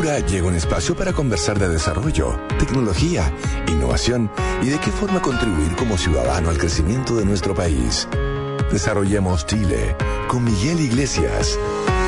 Agricultura llega un espacio para conversar de desarrollo, tecnología, innovación y de qué forma contribuir como ciudadano al crecimiento de nuestro país. Desarrollemos Chile con Miguel Iglesias.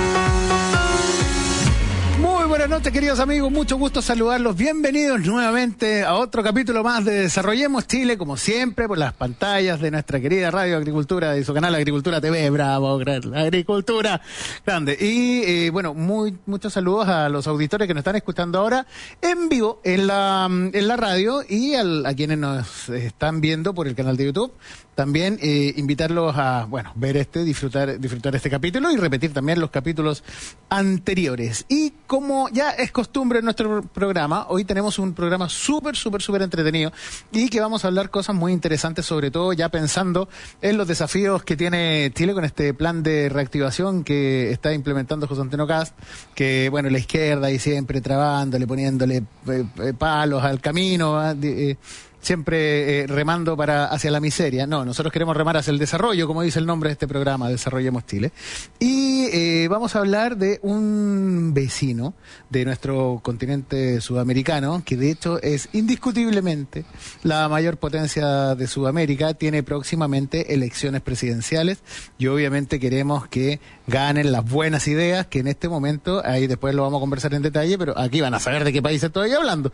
Buenas noches, queridos amigos, mucho gusto saludarlos. Bienvenidos nuevamente a otro capítulo más de Desarrollemos Chile, como siempre, por las pantallas de nuestra querida Radio Agricultura y su canal Agricultura TV. Bravo, la Agricultura grande. Y bueno, muchos saludos a los auditores que nos están escuchando ahora en vivo en la radio y a quienes nos están viendo por el canal de YouTube. También invitarlos a, ver disfrutar este capítulo y repetir también los capítulos anteriores. Y como ya es costumbre en nuestro programa, hoy tenemos un programa súper entretenido y que vamos a hablar cosas muy interesantes, sobre todo ya pensando en los desafíos que tiene Chile con este plan de reactivación que está implementando José Antonio Kast, que la izquierda y siempre trabándole, poniéndole palos al camino, siempre remando hacia la miseria. No, nosotros queremos remar hacia el desarrollo, como dice el nombre de este programa, Desarrollemos Chile. Y vamos a hablar de un vecino de nuestro continente sudamericano, que de hecho es indiscutiblemente la mayor potencia de Sudamérica. Tiene próximamente elecciones presidenciales y obviamente queremos que ganen las buenas ideas, que en este momento, ahí después lo vamos a conversar en detalle, pero aquí van a saber de qué país estoy hablando.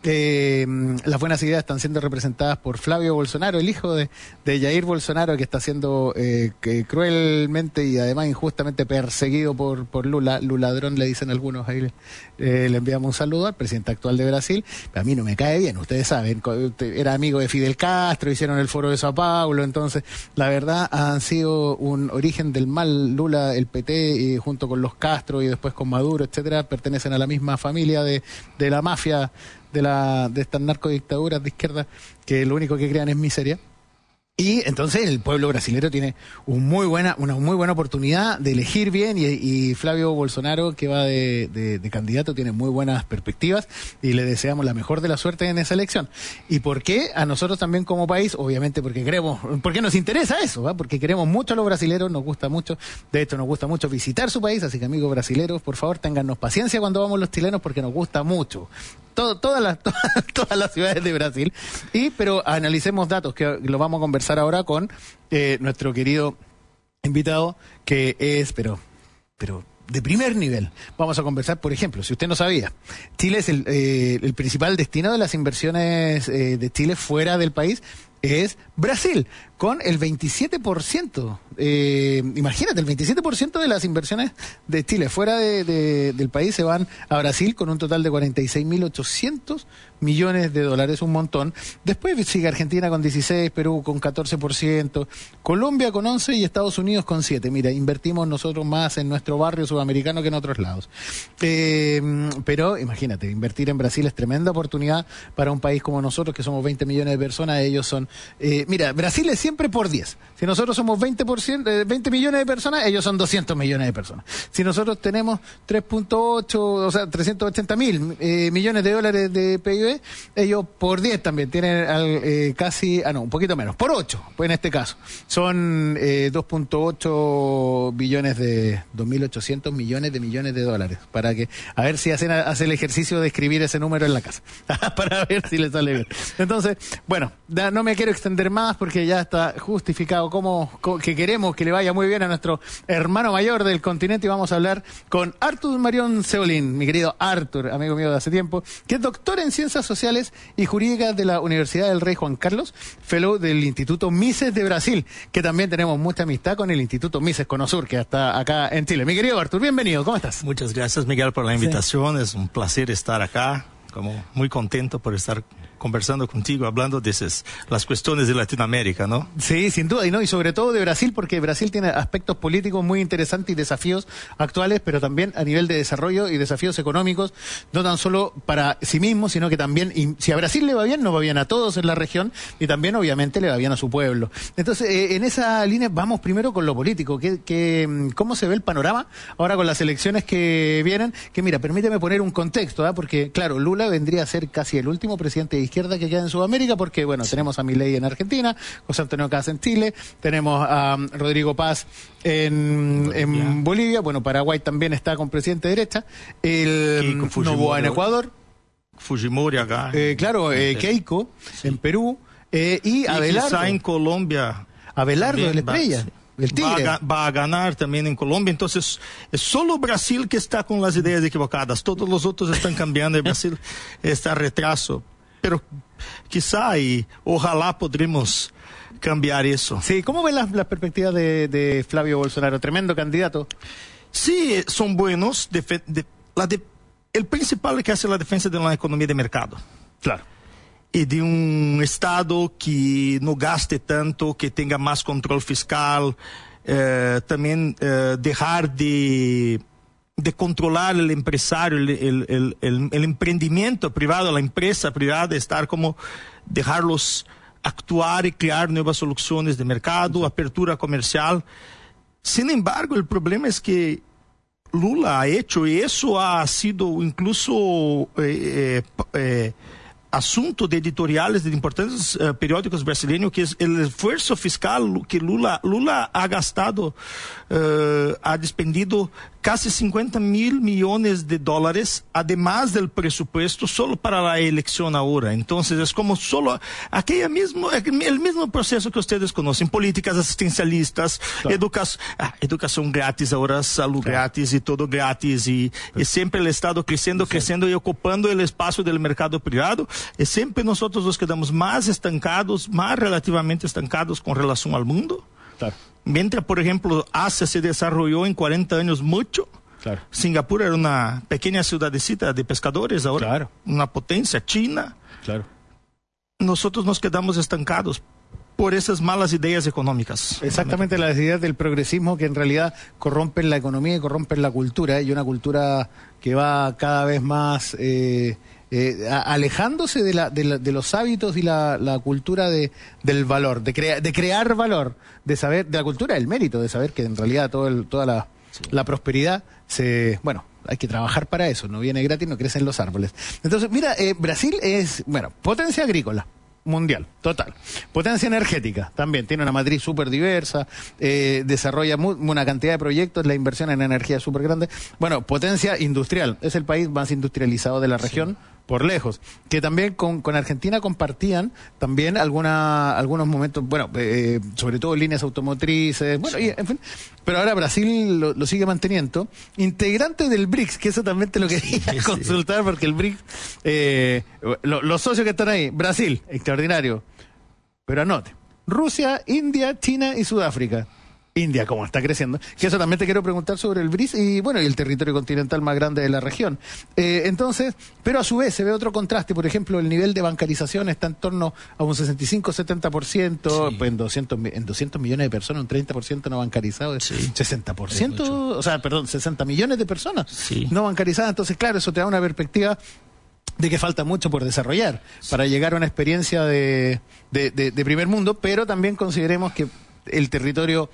Las buenas ideas están siendo representadas por Flavio Bolsonaro, el hijo de Jair Bolsonaro, que está siendo cruelmente y además injustamente perseguido por Lula. Luladrón le dicen algunos, ahí le enviamos un saludo al presidente actual de Brasil. A mí no me cae bien, ustedes saben, era amigo de Fidel Castro, hicieron el foro de Sao Paulo, entonces la verdad han sido un origen del mal. Lula, el PT, junto con los Castro y después con Maduro, etcétera, pertenecen a la misma familia de la mafia de estas narcodictaduras de izquierda, que lo único que crean es miseria. Y entonces el pueblo brasilero tiene una muy buena oportunidad de elegir bien y Flavio Bolsonaro, que va de candidato, tiene muy buenas perspectivas y le deseamos la mejor de la suerte en esa elección. ¿Y por qué? A nosotros también como país, obviamente porque nos interesa eso, ¿va? Porque queremos mucho a los brasileros, nos gusta mucho, de hecho nos gusta mucho visitar su país, así que amigos brasileros, por favor, téngannos paciencia cuando vamos los chilenos porque nos gusta mucho. Todas las ciudades de Brasil. Pero analicemos datos, que lo vamos a conversar ahora con nuestro querido invitado, que es, pero de primer nivel. Vamos a conversar, por ejemplo, si usted no sabía, Chile es el principal destino de las inversiones de Chile fuera del país, es Brasil, con el 27%. Imagínate, el 27% de las inversiones de Chile fuera del país se van a Brasil, con un total de 46.800 millones de dólares, un montón. Después sigue Argentina con 16%, Perú con 14%, Colombia con 11% y Estados Unidos con 7%. Mira, invertimos nosotros más en nuestro barrio sudamericano que en otros lados. Pero imagínate, invertir en Brasil es tremenda oportunidad para un país como nosotros, que somos 20 millones de personas. Ellos son... mira, Brasil es siempre por 10. Si nosotros somos 20 millones de personas, ellos son 200 millones de personas. Si nosotros tenemos 3.8, o sea, 380.000 millones de dólares de PIB, ellos por 10 también tienen casi, un poquito menos, por 8, pues en este caso. Son 2.8 billones de 2.800 millones de dólares. Para que, a ver si hace el ejercicio de escribir ese número en la casa. Para ver si le sale bien. Entonces, no me quiero extender más porque ya está justificado que queremos que le vaya muy bien a nuestro hermano mayor del continente, y vamos a hablar con Artur Marión Seolín, mi querido Artur, amigo mío de hace tiempo, que es doctor en Ciencias Sociales y Jurídicas de la Universidad del Rey Juan Carlos, fellow del Instituto Mises de Brasil, que también tenemos mucha amistad con el Instituto Mises Conosur, que está acá en Chile. Mi querido Artur, bienvenido, ¿cómo estás? Muchas gracias, Miguel, por la invitación. Sí. Es un placer estar acá, muy contento por estar conversando contigo, hablando de las cuestiones de Latinoamérica, ¿no? Sí, sin duda, y sobre todo de Brasil, porque Brasil tiene aspectos políticos muy interesantes y desafíos actuales, pero también a nivel de desarrollo y desafíos económicos, no tan solo para sí mismo, sino que también, si a Brasil le va bien, nos va bien a todos en la región, y también obviamente le va bien a su pueblo. Entonces, en esa línea vamos primero con lo político, ¿cómo se ve el panorama ahora con las elecciones que vienen? Que mira, permíteme poner un contexto, porque claro, Lula vendría a ser casi el último presidente de izquierda que queda en Sudamérica, porque, bueno, tenemos a Milei en Argentina, José Antonio Kast en Chile, tenemos a Rodrigo Paz en Bolivia, bueno, Paraguay también está con presidente de derecha, Noboa en Ecuador, Fujimori acá. Keiko en Perú, y Abelardo. Quizá en Colombia. Abelardo de la Estrella. El Tigre. Va a ganar también en Colombia, entonces es solo Brasil que está con las ideas equivocadas, todos los otros están cambiando y Brasil está a retraso, pero quizá y ojalá podremos cambiar eso. Sí, ¿cómo ven las perspectivas de Flavio Bolsonaro? Tremendo candidato. Sí, son buenos, el principal es que hace la defensa de la economía de mercado. Claro. Y de un Estado que no gaste tanto, que tenga más control fiscal, también dejar de controlar el empresario, el emprendimiento privado, la empresa privada, estar como dejarlos actuar y crear nuevas soluciones de mercado, apertura comercial. Sin embargo, el problema es que Lula ha hecho, y eso ha sido incluso asunto de editoriales de importantes periódicos brasileños, que es el esfuerzo fiscal que Lula ha gastado, ha despendido casi 50 mil millones de dólares, además del presupuesto, solo para la elección ahora. Entonces es como solo el mismo proceso que ustedes conocen, políticas asistencialistas, claro. Educación gratis, ahora salud gratis y todo gratis, y siempre el Estado creciendo y ocupando el espacio del mercado privado, y siempre nosotros nos quedamos más relativamente estancados con relación al mundo. Claro. Mientras, por ejemplo, Asia se desarrolló en 40 años mucho. Claro. Singapur era una pequeña ciudadecita de pescadores, ahora claro. Una potencia, China. Claro. Nosotros nos quedamos estancados por esas malas ideas económicas. Exactamente, las ideas del progresismo que en realidad corrompen la economía y corrompen la cultura, y una cultura que va cada vez más alejándose de los hábitos y la cultura del valor, de crear valor, de saber, de la cultura del mérito, de saber que en realidad toda la prosperidad hay que trabajar para eso, no viene gratis, no crecen los árboles. Entonces, mira, Brasil es, potencia agrícola mundial, total. Potencia energética, también tiene una matriz súper diversa, desarrolla una cantidad de proyectos, la inversión en energía es súper grande. Bueno, potencia industrial, es el país más industrializado de la región. Sí. Por lejos, que también con Argentina compartían también algunos momentos, sobre todo líneas automotrices, y, en fin, pero ahora Brasil lo sigue manteniendo, integrante del BRICS, que eso también te lo quería consultar, porque el BRICS, los socios que están ahí, Brasil, extraordinario, pero anote, Rusia, India, China y Sudáfrica. India, como está creciendo, que eso también te quiero preguntar sobre el BRICS y el territorio continental más grande de la región. Entonces, pero a su vez se ve otro contraste, por ejemplo, el nivel de bancarización está en torno a un 65-70%, sí. Pues en 200 millones de personas, un 30% no bancarizado, sí. 60%, 60 millones de personas sí. No bancarizadas, entonces claro, eso te da una perspectiva de que falta mucho por desarrollar para llegar a una experiencia de primer mundo, pero también consideremos que el territorio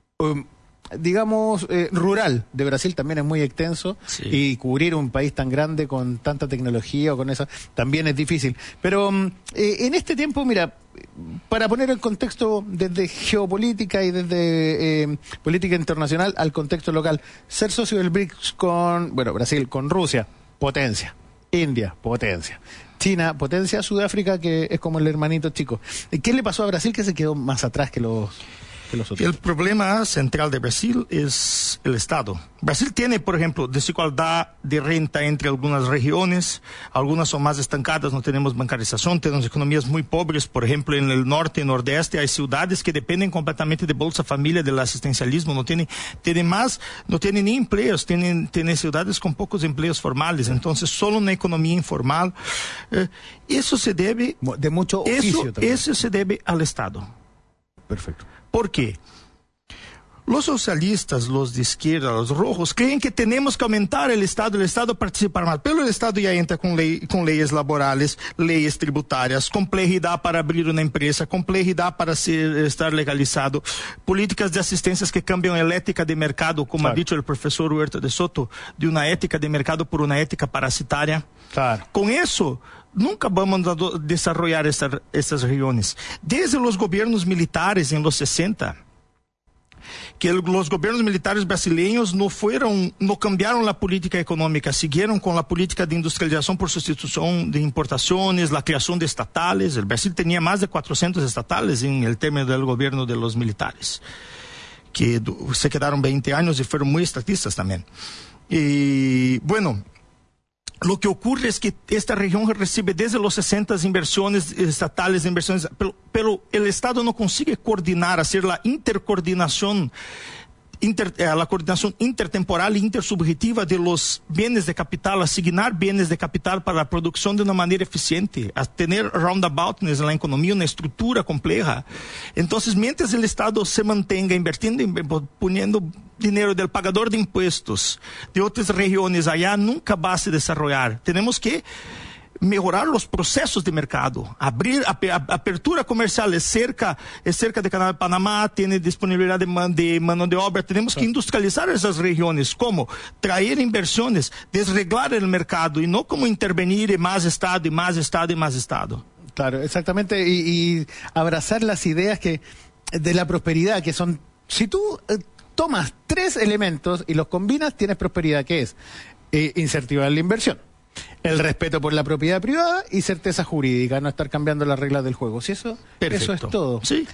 rural de Brasil también es muy extenso, sí. Y cubrir un país tan grande con tanta tecnología o con eso también es difícil. Pero en este tiempo, mira, para poner el contexto desde geopolítica y desde política internacional al contexto local, ser socio del BRICS Brasil con Rusia, potencia, India, potencia, China, potencia, Sudáfrica, que es como el hermanito chico. ¿Qué le pasó a Brasil que se quedó más atrás que los otros? El problema central de Brasil es el Estado. Brasil tiene, por ejemplo, desigualdad de renta entre algunas regiones, algunas son más estancadas, no tenemos bancarización, tenemos economías muy pobres, por ejemplo, en el norte y nordeste hay ciudades que dependen completamente de Bolsa Familia, del asistencialismo, no tienen ni empleos, tienen ciudades con pocos empleos formales, entonces solo una economía informal. Eso se debe... De mucho oficio también. Eso se debe al Estado. Perfecto. ¿Por qué? Los socialistas, los de izquierda, los rojos, creen que tenemos que aumentar el Estado participar más, pero el Estado ya entra con leyes laborales, leyes tributarias, complejidad para abrir una empresa, complejidad para estar legalizado, políticas de asistencias que cambian la ética de mercado, como ha dicho el profesor Huerta de Soto, de una ética de mercado por una ética parasitaria. Claro. Con eso nunca vamos a desarrollar estas regiones. Desde los gobiernos militares en los 60, que los gobiernos militares brasileños no cambiaron la política económica, siguieron con la política de industrialización por sustitución de importaciones, la creación de estatales. El Brasil tenía más de 400 estatales en el término del gobierno de los militares, que se quedaron 20 años y fueron muy estatistas también. Y bueno, lo que ocurre es que esta región recibe desde los 60 inversiones estatales, pero el Estado no consigue coordinar, hacer la intercoordinación, la coordinación intertemporal e intersubjetiva de los bienes de capital, asignar bienes de capital para la producción de una manera eficiente, a tener roundaboutness en la economía, una estructura compleja. Entonces, mientras el Estado se mantenga invirtiendo, poniendo dinero del pagador de impuestos de otras regiones allá, nunca va a se desarrollar. Tenemos que mejorar los procesos de mercado, abrir apertura comercial, es cerca de Canal de Panamá, tiene disponibilidad de mano de obra. Tenemos que industrializar esas regiones, como traer inversiones, desreglar el mercado y no como intervenir en más Estado y más Estado y más Estado. Claro, exactamente, y abrazar las ideas de la prosperidad, que son, si tú tomas 3 elementos y los combinas, tienes prosperidad, que es incentivar la inversión, el respeto por la propiedad privada y certeza jurídica, no estar cambiando las reglas del juego. ¿Sí, eso es todo? Sí,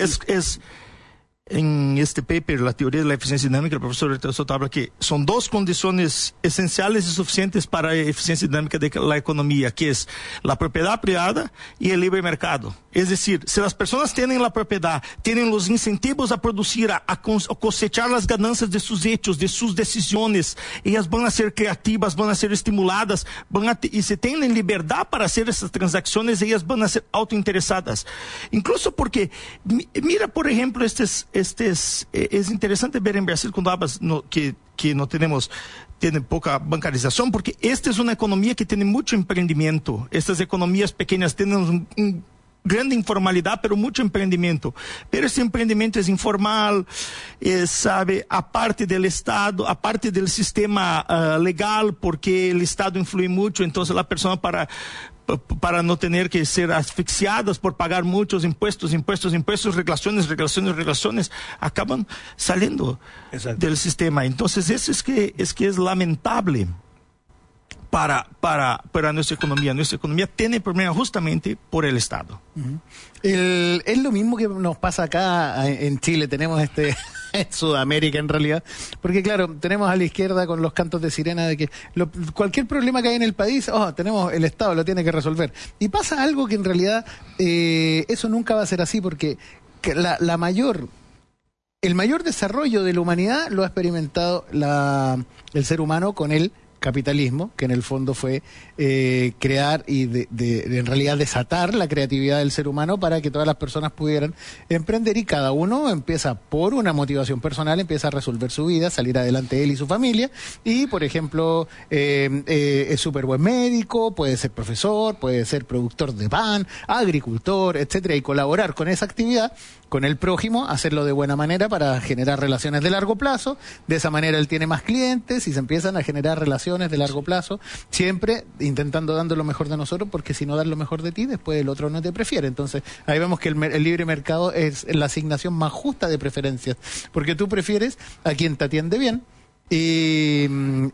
en este paper, la teoría de la eficiencia dinámica, el profesor Huerta de Soto habla que son 2 condiciones esenciales y suficientes para la eficiencia dinámica de la economía, que es la propiedad privada y el libre mercado. Es decir, si las personas tienen la propiedad, tienen los incentivos a producir, a cosechar las ganancias de sus hechos, de sus decisiones, ellas van a ser creativas, van a ser estimuladas, y si tienen libertad para hacer esas transacciones, ellas van a ser autointeresadas. Incluso porque, mira, por ejemplo, es interesante ver en Brasil cuando hablas que no tiene poca bancarización, porque esta es una economía que tiene mucho emprendimiento. Estas economías pequeñas tienen un grande informalidad, pero mucho emprendimiento. Pero ese emprendimiento es informal, aparte del Estado, aparte del sistema legal, porque el Estado influye mucho. Entonces la persona para no tener que ser asfixiadas por pagar muchos impuestos, regulaciones, acaban saliendo del sistema. Entonces eso es que es lamentable para nuestra economía. Nuestra economía tiene problemas justamente por el Estado. Es lo mismo que nos pasa acá en Chile, tenemos en Sudamérica en realidad, porque claro, tenemos a la izquierda con los cantos de sirena de que cualquier problema que hay en el país, tenemos el Estado, lo tiene que resolver. Y pasa algo que en realidad eso nunca va a ser así, porque el mayor desarrollo de la humanidad lo ha experimentado el ser humano con el capitalismo, que en el fondo fue crear y en realidad desatar la creatividad del ser humano para que todas las personas pudieran emprender, y cada uno empieza por una motivación personal, empieza a resolver su vida, salir adelante él y su familia, y por ejemplo es súper buen médico, puede ser profesor, puede ser productor de pan, agricultor, etcétera, y colaborar con esa actividad con el prójimo, hacerlo de buena manera para generar relaciones de largo plazo. De esa manera él tiene más clientes y se empiezan a generar relaciones de largo plazo, siempre dando lo mejor de nosotros, porque si no das lo mejor de ti, después el otro no te prefiere. Entonces ahí vemos que el libre mercado es la asignación más justa de preferencias, porque tú prefieres a quien te atiende bien y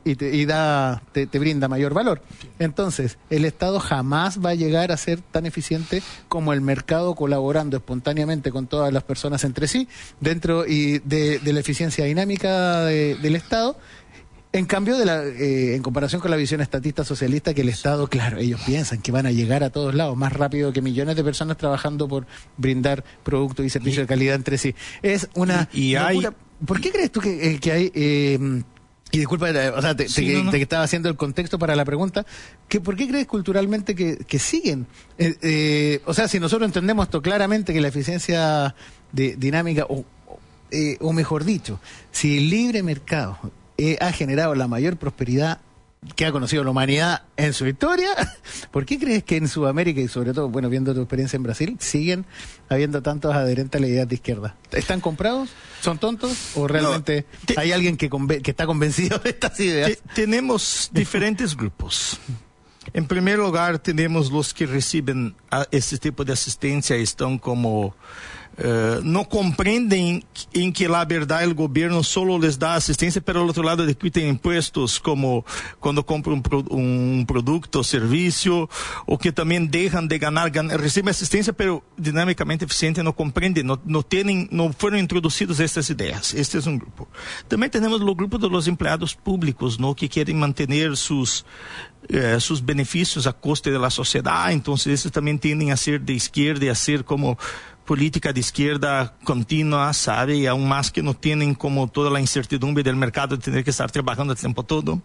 te brinda mayor valor. Entonces, el Estado jamás va a llegar a ser tan eficiente como el mercado, colaborando espontáneamente con todas las personas entre sí, dentro y de la eficiencia dinámica del Estado. En cambio, en comparación con la visión estatista socialista, que el Estado, claro, ellos piensan que van a llegar a todos lados más rápido que millones de personas trabajando por brindar productos y servicios de calidad entre sí. Es una locura. ¿Por qué crees tú que hay... y disculpa, te estaba haciendo el contexto para la pregunta, ¿por qué crees culturalmente que siguen? Si nosotros entendemos esto claramente, que la eficiencia dinámica o mejor dicho, si el libre mercado ha generado la mayor prosperidad que ha conocido la humanidad en su historia, ¿por qué crees que en Sudamérica y sobre todo, bueno, viendo tu experiencia en Brasil, siguen habiendo tantos adherentes a la idea de izquierda? ¿Están comprados? ¿Son tontos? ¿O realmente hay alguien que está convencido de estas ideas? Tenemos diferentes grupos. En primer lugar, tenemos los que reciben este tipo de asistencia y están como... no comprenden en que la verdad el gobierno solo les da asistencia, pero al otro lado discuten impuestos como cuando compran un producto o servicio, o que también dejan de ganar, reciben asistencia pero dinámicamente eficiente, no comprenden, no fueron introducidos estas ideas. Este es un grupo. También tenemos los grupos de los empleados públicos, ¿no? Que quieren mantener sus beneficios a costa de la sociedad, entonces estos también tienden a ser de izquierda y a ser como política de izquierda continua, sabe, y aún más que no tienen como toda la incertidumbre del mercado de tener que estar trabajando el tiempo todo.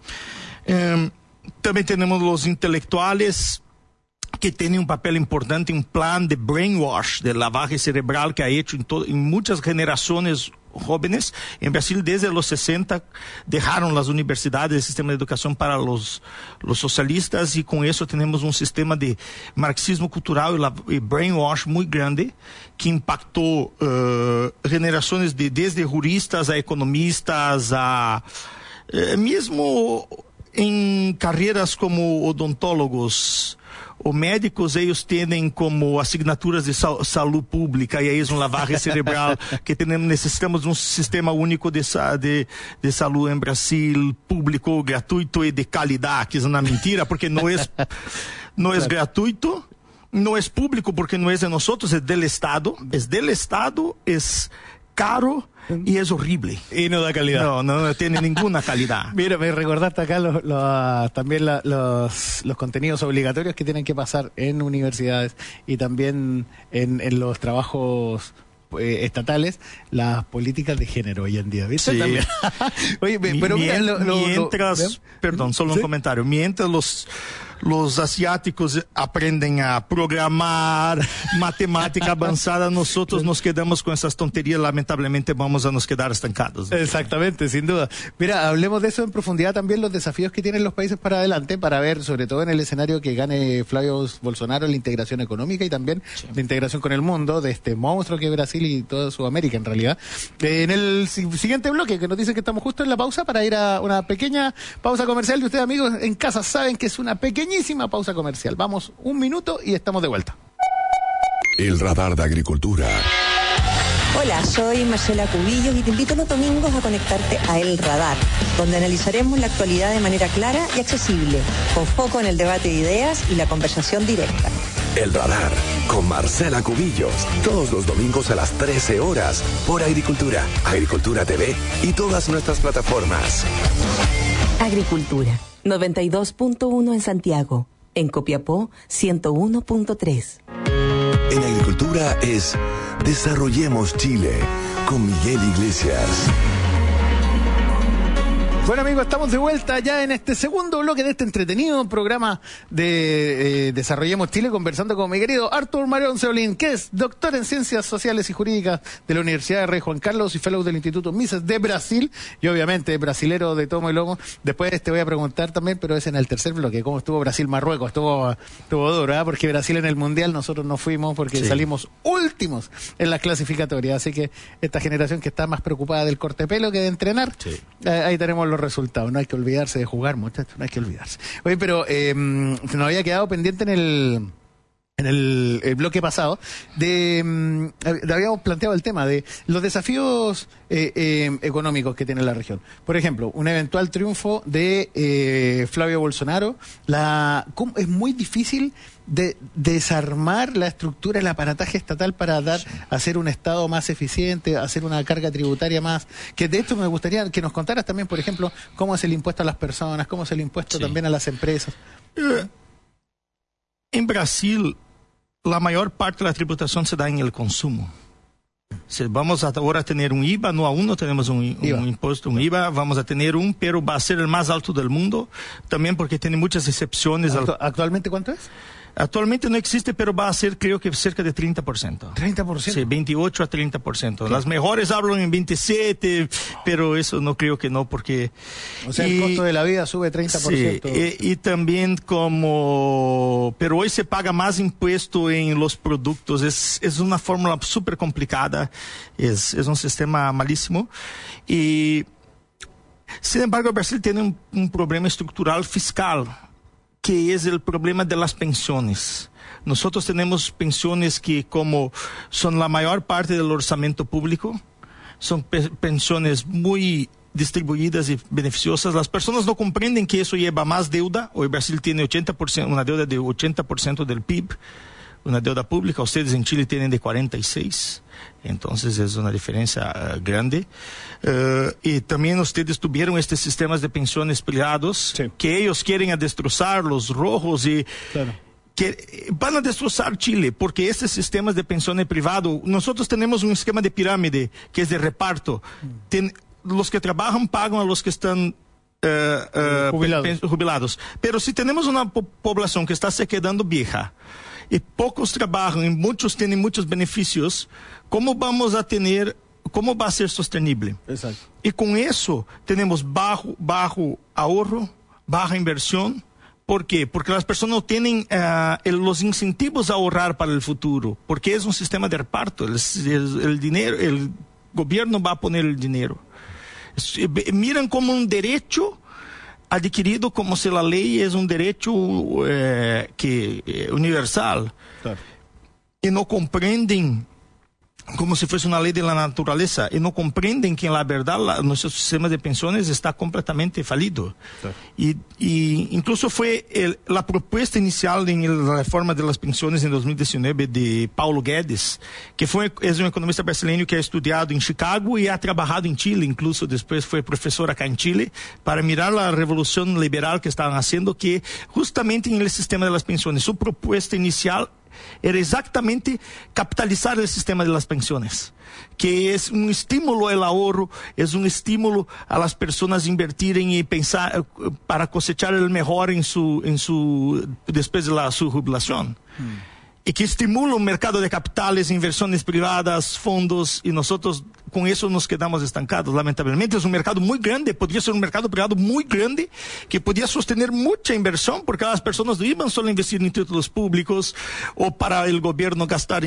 También tenemos los intelectuales que tienen un papel importante, un plan de brainwash, de lavaje cerebral que ha hecho en muchas generaciones jóvenes. En Brasil, desde los 60, dejaron las universidades, el sistema de educación para los socialistas, y con eso tenemos un sistema de marxismo cultural y brainwash muy grande que impactó generaciones desde juristas a economistas a mismo en carreras como odontólogos o médicos, ellos tienen como asignaturas de salud pública, y ahí es un lavaje cerebral que necesitamos un sistema único de salud en Brasil, público, gratuito y de calidad, que es una mentira, porque no es gratuito, no es público porque no es de nosotros, es del Estado, es caro y es horrible. Y no da calidad. No tiene ninguna calidad. Mira, me recordaste acá también los contenidos obligatorios que tienen que pasar en universidades y también en los trabajos estatales, las políticas de género hoy en día, ¿viste? Sí. También. Oye, pero perdón, solo un comentario. Mientras los asiáticos aprenden a programar, matemática avanzada, nosotros nos quedamos con esas tonterías, lamentablemente vamos a nos quedar estancados. Exactamente, sin duda. Mira, hablemos de eso en profundidad también, los desafíos que tienen los países para adelante, para ver, sobre todo en el escenario que gane Flavio Bolsonaro, la integración económica y también la integración con el mundo de este monstruo que es Brasil y toda Sudamérica en realidad. En el siguiente bloque, que nos dice que estamos justo en la pausa para ir a una pequeña pausa comercial, y ustedes amigos en casa saben que es una pequeñísima pausa comercial. Vamos un minuto y estamos de vuelta. El radar de agricultura. Hola, soy Marcela Cubillos y te invito los domingos a conectarte a El Radar, donde analizaremos la actualidad de manera clara y accesible, con foco en el debate de ideas y la conversación directa. El radar con Marcela Cubillos, todos los domingos a las 13 horas por Agricultura, Agricultura TV y todas nuestras plataformas. Agricultura, 92.1 en Santiago, en Copiapó, 101.3. En Agricultura es Desarrollemos Chile con Miguel Iglesias. Bueno amigos, estamos de vuelta ya en este segundo bloque de este entretenido programa de Desarrollemos Chile, conversando con mi querido Arthur Marión Seolín, que es doctor en Ciencias Sociales y Jurídicas de la Universidad de Rey Juan Carlos y fellow del Instituto Mises de Brasil, y obviamente brasilero de tomo y lomo. Después te voy a preguntar también, pero es en el tercer bloque, cómo estuvo Brasil-Marruecos. Estuvo duro, ¿eh? Porque Brasil en el Mundial nosotros no fuimos porque salimos últimos en las clasificatorias, así que esta generación que está más preocupada del corte de pelo que de entrenar, ahí tenemos los resultados. No hay que olvidarse de jugar, muchachos, no hay que olvidarse. Oye, pero se nos había quedado pendiente en el bloque pasado habíamos planteado el tema de los desafíos económicos que tiene la región. Por ejemplo, un eventual triunfo de Flavio Bolsonaro. Es muy difícil de desarmar la estructura, el aparataje estatal para hacer un Estado más eficiente, hacer una carga tributaria más. Que de esto me gustaría que nos contaras también, por ejemplo, cómo es el impuesto a las personas, cómo es el impuesto también a las empresas. En Brasil, la mayor parte de la tributación se da en el consumo. Si vamos ahora a tener un IVA, no aún no tenemos un impuesto, un IVA, vamos a tener pero va a ser el más alto del mundo, también porque tiene muchas excepciones. ¿Actualmente cuánto es? Actualmente no existe, pero va a ser, creo que cerca de 30%. 30%. Sí, 28 a 30%. Las mejores hablan en 27, pero eso no creo que no, porque... O sea, el costo de la vida sube 30%. Sí, y también pero hoy se paga más impuesto en los productos. Es una fórmula súper complicada, es un sistema malísimo. Y, sin embargo, Brasil tiene un problema estructural fiscal, que es el problema de las pensiones. Nosotros tenemos pensiones que, como son la mayor parte del orçamento público, son pensiones muy distribuidas y beneficiosas. Las personas no comprenden que eso lleva más deuda. Hoy Brasil tiene 80%, una deuda de 80% del PIB, una deuda pública. Ustedes en Chile tienen de 46%. Entonces es una diferencia grande. Y también ustedes tuvieron estos sistemas de pensiones privados, sí, que ellos quieren destrozar, los rojos, y claro, que van a destrozar Chile, porque estos sistemas de pensiones privado, nosotros tenemos un esquema de pirámide que es de reparto. Los que trabajan pagan a los que están jubilados. Pero si tenemos una población que está se quedando vieja, y pocos trabajan y muchos tienen muchos beneficios, ¿cómo va a ser sostenible? Exacto. Y con eso tenemos bajo ahorro, baja inversión. ¿Por qué? Porque las personas no tienen los incentivos a ahorrar para el futuro, porque es un sistema de reparto. El dinero, el gobierno va a poner el dinero. Miran como un derecho adquirido, como si la ley es un derecho universal. Claro. Y no comprenden, como si fuese una ley de la naturaleza, y no comprenden que en la verdad nuestro sistema de pensiones está completamente falido. Claro. Y incluso fue la propuesta inicial en la reforma de las pensiones en 2019 de Paulo Guedes, que es un economista brasileño que ha estudiado en Chicago y ha trabajado en Chile, incluso después fue profesor acá en Chile, para mirar la revolución liberal que estaban haciendo, que justamente en el sistema de las pensiones, su propuesta inicial era exactamente capitalizar el sistema de las pensiones, que es un estímulo al ahorro, es un estímulo a las personas invertirem y pensar para cosechar el mejor después de su jubilación. Y que estimula un mercado de capitales, inversiones privadas, fondos, y nosotros con eso nos quedamos estancados. Lamentablemente es un mercado muy grande, podría ser un mercado privado muy grande, que podía sostener mucha inversión, porque las personas no iban solo a investir en títulos públicos o para el gobierno gastar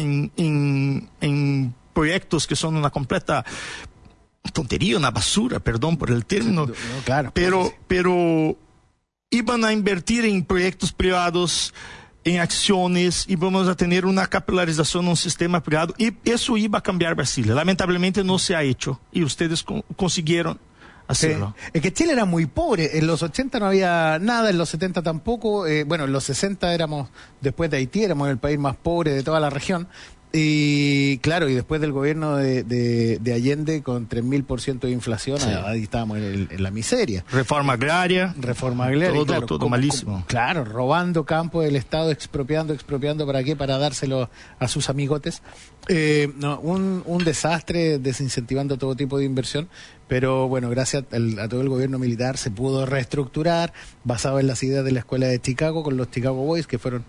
en proyectos que son una completa tontería, una basura, perdón por el término. No, claro, pero iban a invertir en proyectos privados, en acciones, y vamos a tener una capilarización en un sistema privado, y eso iba a cambiar Brasil. Lamentablemente no se ha hecho, y ustedes consiguieron hacerlo. Es que Chile era muy pobre, en los 80 no había nada, en los 70 tampoco, en los 60 después de Haití, éramos el país más pobre de toda la región. Y claro, y después del gobierno de Allende con 3000% de inflación, sí, ahí estábamos en la miseria. Reforma agraria, todo malísimo. Claro, robando campo del Estado, expropiando, ¿para qué? Para dárselo a sus amigotes. Un desastre, desincentivando todo tipo de inversión, pero bueno, gracias a todo el gobierno militar se pudo reestructurar, basado en las ideas de la escuela de Chicago, con los Chicago Boys, que fue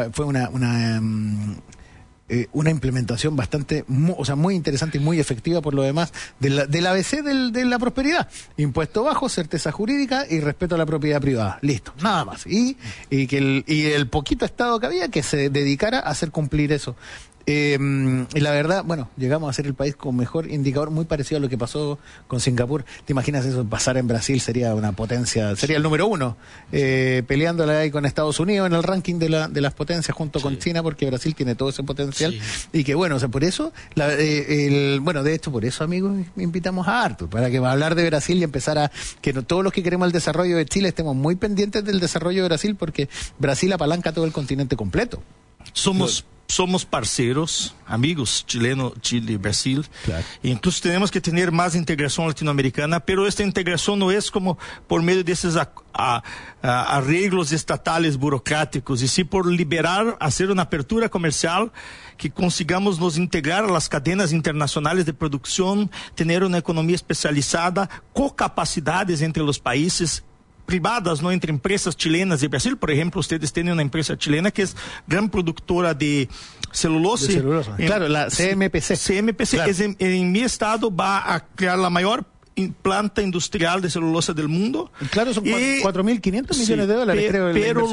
una implementación muy interesante y muy efectiva por lo demás del ABC de la prosperidad: impuesto bajo, certeza jurídica y respeto a la propiedad privada. Listo, nada más. Y el poquito Estado que había que se dedicara a hacer cumplir eso. Y la verdad, llegamos a ser el país con mejor indicador, muy parecido a lo que pasó con Singapur. ¿Te imaginas eso pasar en Brasil? Sería una potencia, sería el número 1, peleándola ahí con Estados Unidos en el ranking de las potencias, junto con China, porque Brasil tiene todo ese potencial. Y que por eso, de hecho, por eso, amigos, invitamos a Artur, para que va a hablar de Brasil y empezar que todos los que queremos el desarrollo de Chile estemos muy pendientes del desarrollo de Brasil, porque Brasil apalanca todo el continente completo. Somos parceiros, amigos, Chile y Brasil. Claro. Incluso tenemos que tener más integración latinoamericana, pero esta integración no es como por medio de esos arreglos estatales burocráticos, y sí por hacer una apertura comercial, que consigamos nos integrar a las cadenas internacionales de producción, tener una economía especializada, con capacidades entre los países privadas, ¿no? Entre empresas chilenas y Brasil. Por ejemplo, ustedes tienen una empresa chilena que es gran productora de celulosa. Claro, la CMPC. CMPC, claro. En mi estado va a crear la mayor planta industrial de celulosa del mundo. Claro, son 4.500 millones de dólares, creo. Pero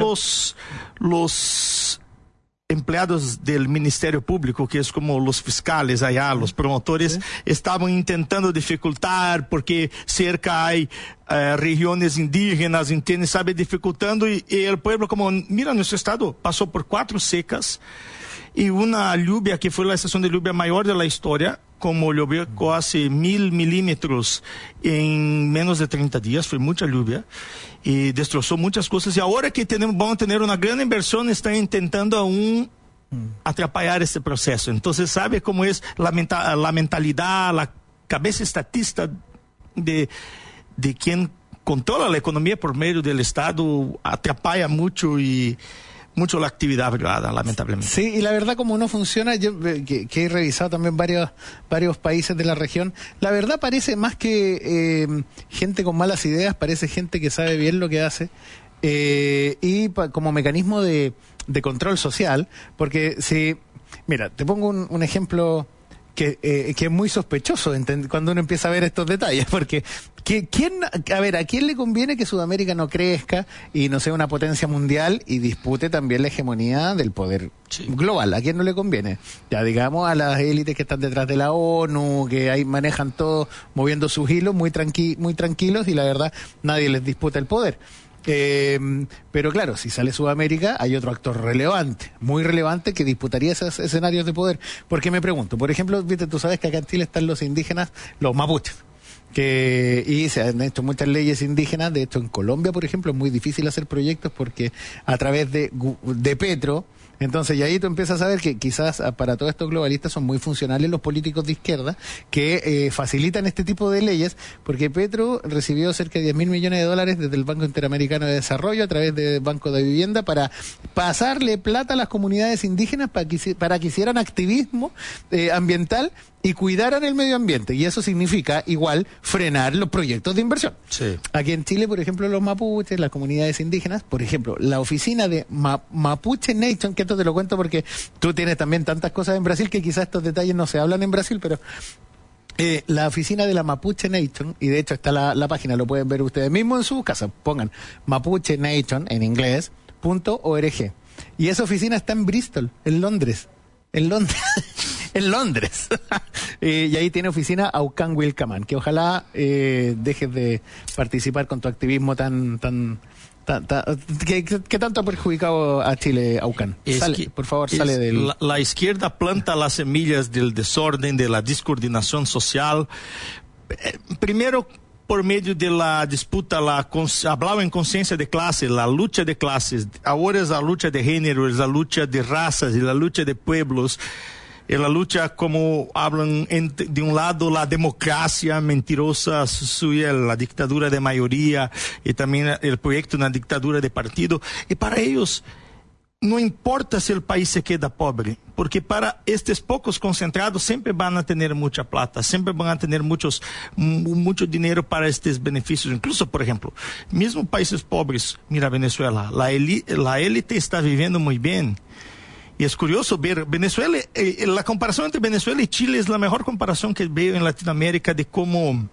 los empleados del Ministerio Público, que es como los fiscales allá, los promotores, estaban intentando dificultar porque cerca hay regiones indígenas, ¿entiendes? Sabe, dificultando y el pueblo, como, mira, nuestro estado pasó por 4 secas y una lluvia que fue la estación de lluvia mayor de la historia, como llovió casi 1.000 milímetros en menos de 30 días, fue mucha lluvia y destrozó muchas cosas. Y ahora que vamos a tener una gran inversión, están intentando aún atrapalhar este proceso. Entonces, ¿sabe cómo es la mentalidad, la cabeza estatista de quien controla la economía por medio del Estado? Atrapalha mucho la actividad privada, lamentablemente. Sí, y la verdad, como no funciona, yo que he revisado también varios países de la región, la verdad parece más que gente con malas ideas, parece gente que sabe bien lo que hace, y como mecanismo de control social, porque si, mira, te pongo un ejemplo que es muy sospechoso cuando uno empieza a ver estos detalles, porque ¿a quién le conviene que Sudamérica no crezca y no sea una potencia mundial y dispute también la hegemonía del poder global? ¿A quién no le conviene? Ya digamos a las élites que están detrás de la ONU, que ahí manejan todo moviendo sus hilos muy tranquilos y la verdad nadie les disputa el poder. Pero claro, si sale Sudamérica, hay otro actor relevante, muy relevante, que disputaría esos escenarios de poder. Porque me pregunto, por ejemplo, viste, tú sabes que acá en Chile están los indígenas, los mapuches, y se han hecho muchas leyes indígenas. De hecho, en Colombia, por ejemplo, es muy difícil hacer proyectos porque a través de Petro. Entonces, y ahí tú empiezas a ver que quizás para todos estos globalistas son muy funcionales los políticos de izquierda que facilitan este tipo de leyes, porque Petro recibió cerca de $10.000 millones desde el Banco Interamericano de Desarrollo a través del Banco de Vivienda para pasarle plata a las comunidades indígenas para que hicieran activismo ambiental y cuidaran el medio ambiente, y eso significa igual frenar los proyectos de inversión. Sí. Aquí en Chile, por ejemplo, los mapuches, las comunidades indígenas, por ejemplo, la oficina de Mapuche Nation, que esto te lo cuento porque tú tienes también tantas cosas en Brasil que quizás estos detalles no se hablan en Brasil, pero la oficina de la Mapuche Nation, y de hecho está la página, lo pueden ver ustedes mismos en su casa, pongan Mapuche Nation en inglés, .org, y esa oficina está en Bristol, en Londres. En Londres. Y ahí tiene oficina Aucán Wilcaman, que ojalá dejes de participar con tu activismo que tanto ha perjudicado a Chile, Aucán. Por favor, sale del... La izquierda planta las semillas del desorden, de la descoordinación social. Primero, por medio de la disputa, hablaba en conciencia de clase, la lucha de clases. Ahora es la lucha de género, es la lucha de razas, es la lucha de pueblos. Es la lucha, como hablan de un lado, la democracia mentirosa suya, la dictadura de mayoría, y también el proyecto de una dictadura de partido. Y para ellos no importa si el país se queda pobre, porque para estos pocos concentrados siempre van a tener mucha plata, siempre van a tener mucho dinero para estos beneficios. Incluso, por ejemplo, mismo países pobres, mira Venezuela, la élite está viviendo muy bien. Y es curioso ver Venezuela, la comparación entre Venezuela y Chile es la mejor comparación que veo en Latinoamérica de cómo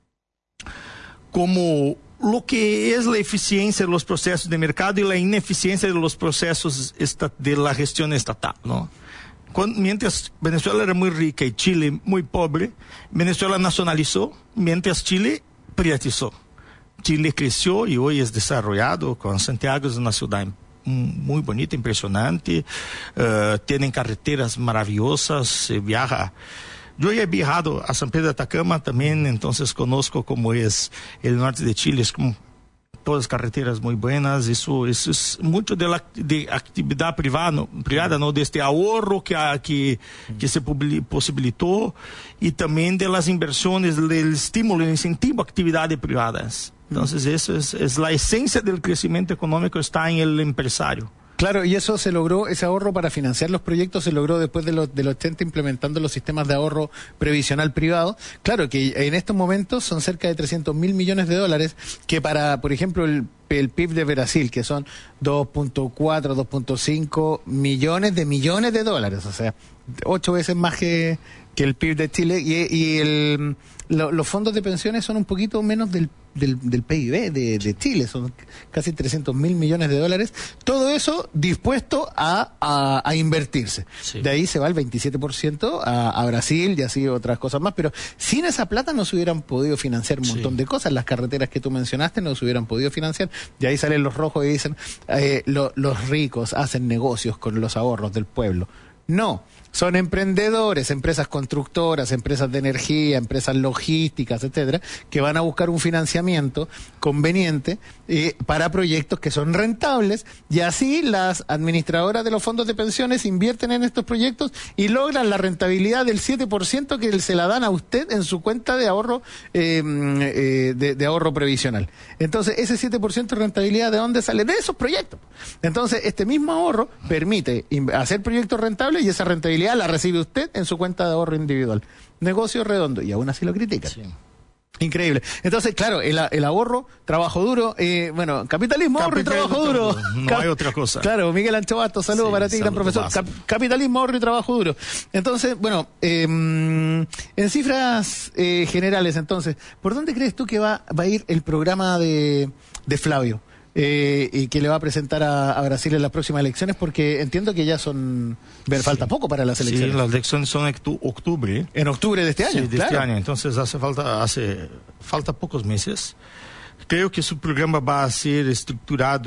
lo que es la eficiencia de los procesos de mercado y la ineficiencia de los procesos de la gestión estatal, ¿no? Mientras Venezuela era muy rica y Chile muy pobre, Venezuela nacionalizó, mientras Chile privatizó. Chile creció y hoy es desarrollado, con Santiago es una ciudad muy bonita, impresionante, tienen carreteras maravillosas, se viaja. Yo he viajado a San Pedro de Atacama también, entonces conozco cómo es el norte de Chile, es como todas carreteras muy buenas. Eso es mucho de actividad privada, ¿no? De este ahorro que se posibilitó, y también de las inversiones, del estímulo, el incentivo a actividades privadas. Entonces, eso es la esencia del crecimiento económico, está en el empresario. Claro, y eso se logró, ese ahorro para financiar los proyectos se logró después de los 80 implementando los sistemas de ahorro previsional privado. Claro que en estos momentos son cerca de 300.000 millones de dólares, que para, por ejemplo, el PIB de Brasil, que son 2.4, 2.5 millones de dólares, o sea, 8 veces más que el PIB de Chile, y los fondos de pensiones son un poquito menos del PIB de Chile, son casi 300.000 millones de dólares, todo eso dispuesto a invertirse. Sí. De ahí se va el 27% a Brasil y así otras cosas más, pero sin esa plata no se hubieran podido financiar un montón de cosas, las carreteras que tú mencionaste no se hubieran podido financiar, de ahí salen los rojos y dicen los ricos hacen negocios con los ahorros del pueblo. No, son emprendedores, empresas constructoras, empresas de energía, empresas logísticas, etcétera, que van a buscar un financiamiento conveniente para proyectos que son rentables, y así las administradoras de los fondos de pensiones invierten en estos proyectos y logran la rentabilidad del 7% que se la dan a usted en su cuenta de ahorro de ahorro previsional. Entonces, ese 7% de rentabilidad, ¿de dónde sale? De esos proyectos. Entonces, este mismo ahorro permite hacer proyectos rentables y esa rentabilidad la recibe usted en su cuenta de ahorro individual. Negocio redondo, y aún así lo critican. Sí. Increíble. Entonces, claro, el ahorro, trabajo duro, capitalismo, ahorro y trabajo duro. No hay otra cosa. Claro, Miguel Anchobato, saludo para ti, gran profesor. Capitalismo, ahorro y trabajo duro. Entonces, en cifras generales, entonces, ¿por dónde crees tú que va a ir el programa de Flavio? Y que le va a presentar a Brasil en las próximas elecciones, porque entiendo que ya falta poco para las elecciones. Sí, las elecciones son en octubre. En octubre de este año. Sí, de este año. Entonces hace falta pocos meses. Creo que su programa va a ser estructurado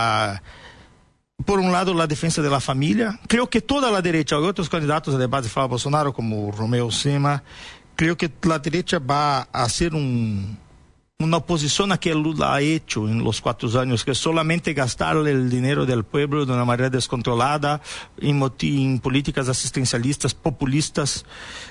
por un lado, la defensa de la familia. Creo que toda la derecha, otros candidatos a debate de Flávio Bolsonaro, como Romeu Zema, creo que la derecha va a hacer una oposición a que Lula ha hecho en los 4 años, que es solamente gastar el dinero del pueblo de una manera descontrolada en políticas asistencialistas, populistas,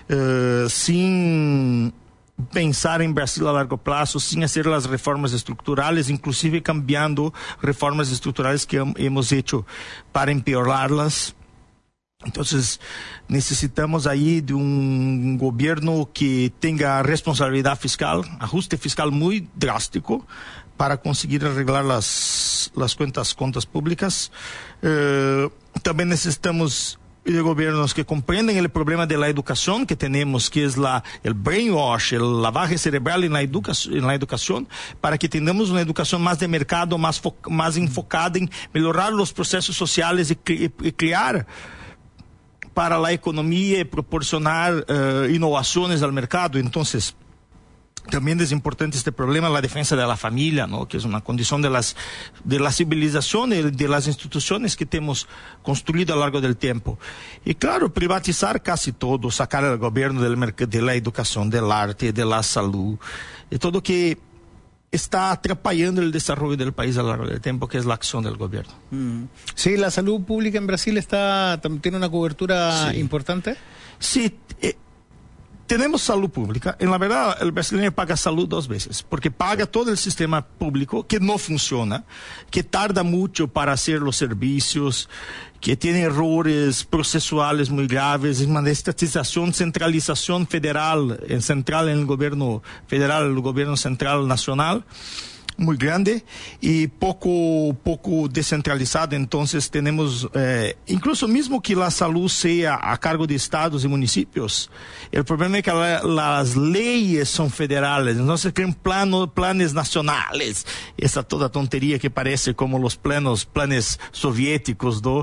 sin pensar en Brasil a largo plazo, sin hacer las reformas estructurales, inclusive cambiando reformas estructurales que hemos hecho para empeorarlas. Entonces, necesitamos ahí de un gobierno que tenga responsabilidad fiscal, ajuste fiscal muy drástico para conseguir arreglar las cuentas públicas. También necesitamos de gobiernos que comprenden el problema de la educación que tenemos, que es el brainwash, el lavaje cerebral en la educación, para que tengamos una educación más de mercado, más enfocada en mejorar los procesos sociales y crear para la economía y proporcionar innovaciones al mercado. Entonces, también es importante este problema, la defensa de la familia, ¿no? Que es una condición de la civilización y de las instituciones que hemos construido a lo largo del tiempo. Y claro, privatizar casi todo, sacar al gobierno de la educación, del arte, de la salud, de todo que está atrapallando el desarrollo del país a lo largo del tiempo, que es la acción del gobierno. Sí, la salud pública en Brasil tiene una cobertura importante. Sí, tenemos salud pública. En la verdad, el brasileño paga salud 2 veces, porque paga todo el sistema público que no funciona, que tarda mucho para hacer los servicios, que tiene errores procesuales muy graves, una estatización, centralización federal, central en el gobierno federal, el gobierno central nacional, muy grande y poco descentralizado. Entonces tenemos, incluso mismo que la salud sea a cargo de estados y municipios, el problema es que las leyes son federales, no se crean planes nacionales, esa toda tontería que parece como los planes soviéticos, ¿no?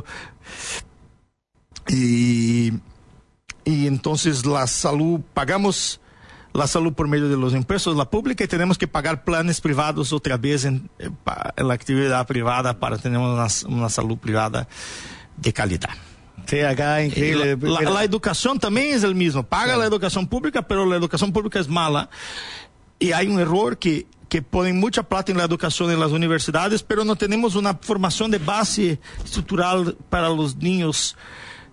Y entonces pagamos la salud por medio de los impuestos, la pública, y tenemos que pagar planes privados otra vez en la actividad privada para tener una salud privada de calidad. Sí, acá increíble. La educación también es el mismo. Paga la educación pública, pero la educación pública es mala. Y hay un error que ponen mucha plata en la educación en las universidades, pero no tenemos una formación de base estructural para los niños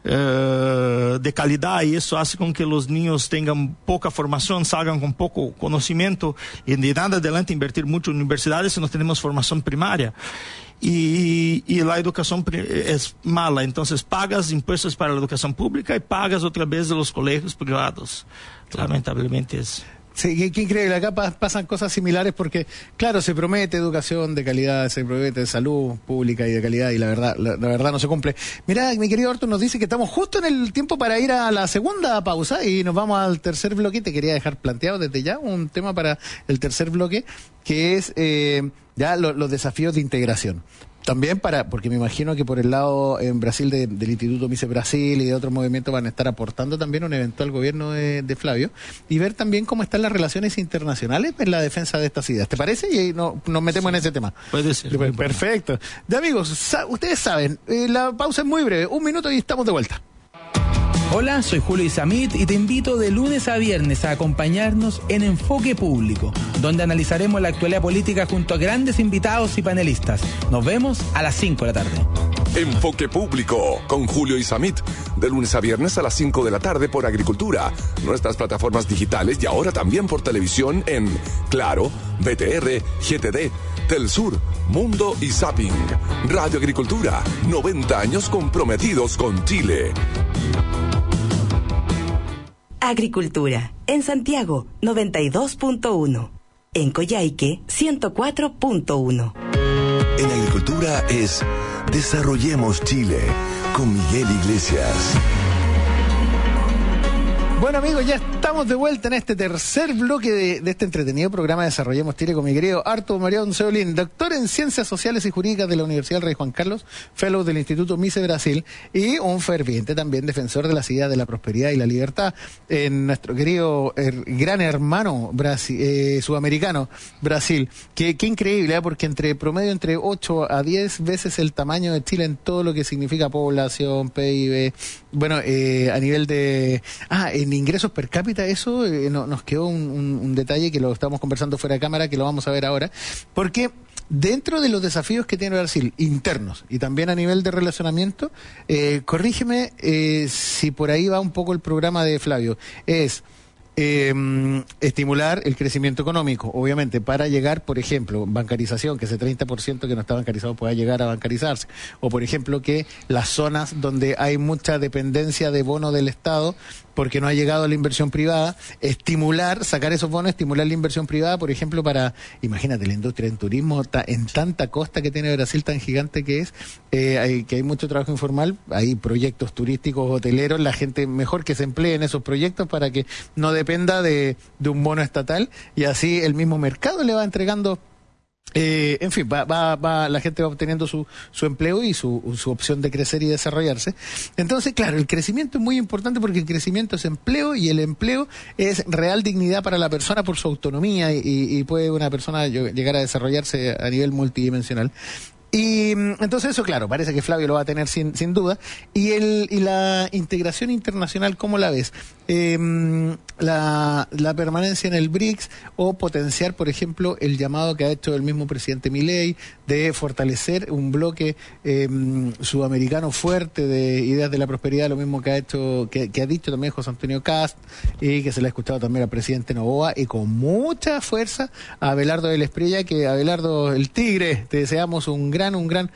de calidad, y eso hace con que los niños tengan poca formación, salgan con poco conocimiento, y de nada adelante invertir mucho en universidades si no tenemos formación primaria. Y la educación es mala, entonces pagas impuestos para la educación pública y pagas otra vez de los colegios privados. Lamentablemente es... Sí, qué increíble. Acá pasan cosas similares porque, claro, se promete educación de calidad, se promete salud pública y de calidad, y la verdad no se cumple. Mira, mi querido Arturo nos dice que estamos justo en el tiempo para ir a la segunda pausa y nos vamos al tercer bloque. Te quería dejar planteado desde ya un tema para el tercer bloque, que es ya los desafíos de integración. También porque me imagino que por el lado en Brasil del Instituto Mises Brasil y de otros movimientos van a estar aportando también un eventual gobierno de Flavio, y ver también cómo están las relaciones internacionales en la defensa de estas ideas. ¿Te parece? Y ahí nos metemos en ese tema. Puede ser. Perfecto. De amigos, ustedes saben, la pausa es muy breve, 1 minuto y estamos de vuelta. Hola, soy Julio Isamit y te invito de lunes a viernes a acompañarnos en Enfoque Público, donde analizaremos la actualidad política junto a grandes invitados y panelistas. Nos vemos a las 5 de la tarde. Enfoque Público con Julio Isamit, de lunes a viernes a las 5 de la tarde por Agricultura, nuestras plataformas digitales y ahora también por televisión en Claro, BTR, GTD, Telsur, Mundo y Zapping. Radio Agricultura, 90 años comprometidos con Chile. Agricultura, en Santiago, 92.1. En Coyhaique, 104.1. En Agricultura es Desarrollemos Chile con Miguel Iglesias. Bueno, amigos, ya estamos de vuelta en este tercer bloque de este entretenido programa Desarrollemos Chile con mi querido Arturo Marión Seolín, doctor en Ciencias Sociales y Jurídicas de la Universidad del Rey Juan Carlos, fellow del Instituto Mises Brasil y un ferviente también defensor de las ideas de la prosperidad y la libertad en nuestro querido gran hermano sudamericano, Brasil. Qué increíble, porque promedio entre 8 a 10 veces el tamaño de Chile en todo lo que significa población, PIB, bueno, a nivel de... en ingresos per cápita, eso nos quedó un detalle que lo estamos conversando fuera de cámara, que lo vamos a ver ahora, porque dentro de los desafíos que tiene Brasil, internos y también a nivel de relacionamiento, corrígeme si por ahí va un poco el programa de Flavio, es... estimular el crecimiento económico, obviamente, para llegar, por ejemplo, bancarización, que ese 30% que no está bancarizado pueda llegar a bancarizarse, o por ejemplo que las zonas donde hay mucha dependencia de bono del Estado porque no ha llegado la inversión privada, sacar esos bonos, estimular la inversión privada, por ejemplo, para, imagínate, la industria en turismo, en tanta costa que tiene Brasil, tan gigante que es, que hay mucho trabajo informal, hay proyectos turísticos, hoteleros, la gente mejor que se emplee en esos proyectos para que no dependa de un bono estatal, y así el mismo mercado le va entregando. En fin, la gente va obteniendo su empleo y su opción de crecer y desarrollarse. Entonces, claro, el crecimiento es muy importante porque el crecimiento es empleo y el empleo es real dignidad para la persona por su autonomía y puede una persona llegar a desarrollarse a nivel multidimensional. Y entonces eso, claro, parece que Flavio lo va a tener sin duda. Y la integración internacional, ¿cómo la ves? La permanencia en el BRICS, o potenciar, por ejemplo, el llamado que ha hecho el mismo presidente Milei de fortalecer un bloque sudamericano fuerte de ideas de la prosperidad, lo mismo que ha dicho también José Antonio Kast, y que se le ha escuchado también al presidente Noboa, y con mucha fuerza a Abelardo del Espriella, que Abelardo el Tigre, te deseamos una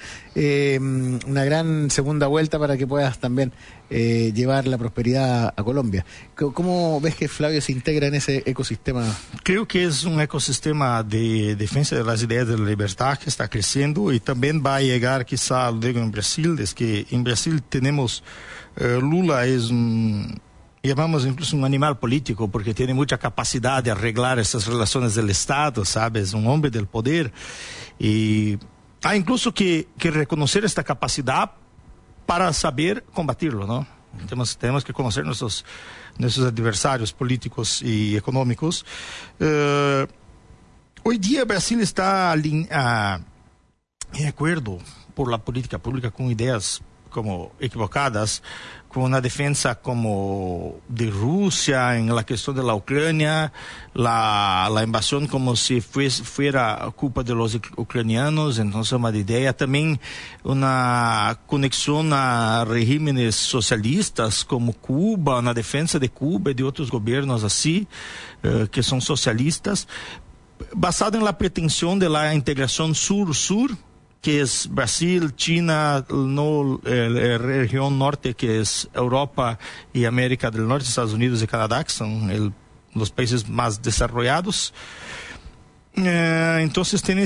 gran segunda vuelta para que puedas también llevar la prosperidad a Colombia. ¿Cómo ves que Flavio se integra en ese ecosistema? Creo que es un ecosistema de defensa de las ideas de la libertad que está creciendo, y también va a llegar quizá luego en Brasil. Es que en Brasil tenemos, Lula es llamamos incluso un animal político, porque tiene mucha capacidad de arreglar esas relaciones del Estado, ¿sabes? Un hombre del poder, y hay incluso que reconocer esta capacidad para saber combatirlo, ¿no? Tenemos que conocer nuestros adversarios políticos y económicos. Hoy día Brasil está en acuerdo por la política pública con ideas como equivocadas, con una defensa como de Rusia en la cuestión de la Ucrania, la invasión como si fuera culpa de los ucranianos. Entonces una idea también, una conexión a regímenes socialistas como Cuba, una defensa de Cuba y de otros gobiernos así, que son socialistas, basado en la pretensión de la integración sur-sur, que es Brasil, China, la región norte, que es Europa y América del Norte, Estados Unidos y Canadá, que son los países más desarrollados. Entonces tiene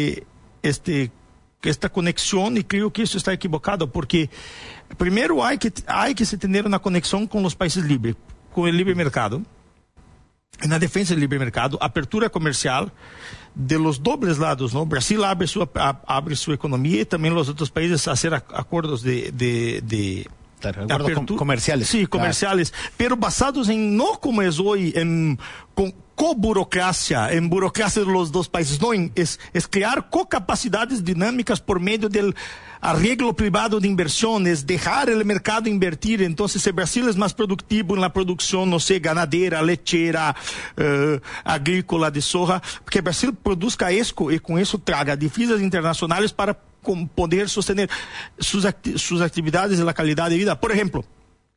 esta conexión, y creo que eso está equivocado, porque primero hay que tener una conexión con los países libres, con el libre mercado. En la defensa del libre mercado, apertura comercial de los dobles lados, ¿no? Brasil abre su economía, y también los otros países hacer acuerdos de acuerdos comerciales. Sí, comerciales, pero basados en, no como es hoy, con co-burocracia, en burocracia de los dos países, no, es crear co-capacidades dinámicas por medio del arreglo privado de inversiones, dejar el mercado invertir. Entonces, si Brasil es más productivo en la producción, no sé, ganadera, lechera, agrícola de soja, que Brasil produzca eso y con eso traga divisas internacionales para poder sostener sus actividades y la calidad de vida. Por ejemplo,